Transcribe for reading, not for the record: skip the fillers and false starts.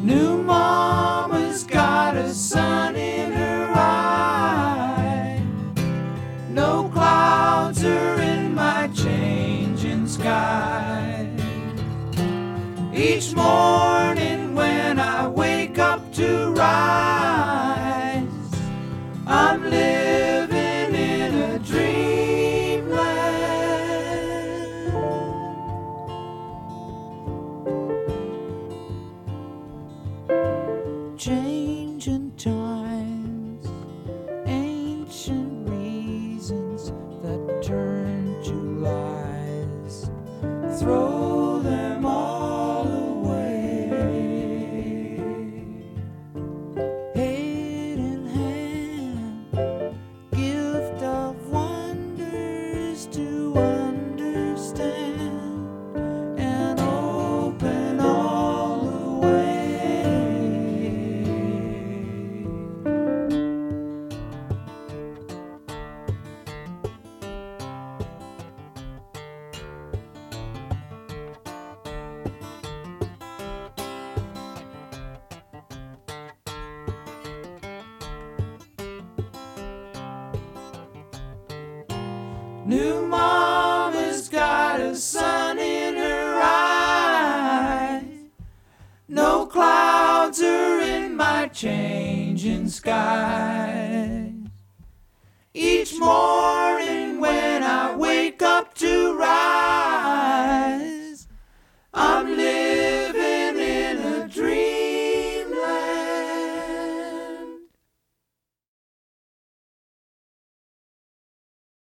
New mama's got a sun in her eye. No clouds are in my changing sky. Each morning when I wake up to rise, I'm living in a dreamland. Changing times, ancient reasons that turn to lies, throw them all away. Head in hand, gift of wonders to understand and open all the way. New mama's got a sun in her eye. No clouds are in my changing sky. Each morning when I wake up to rise,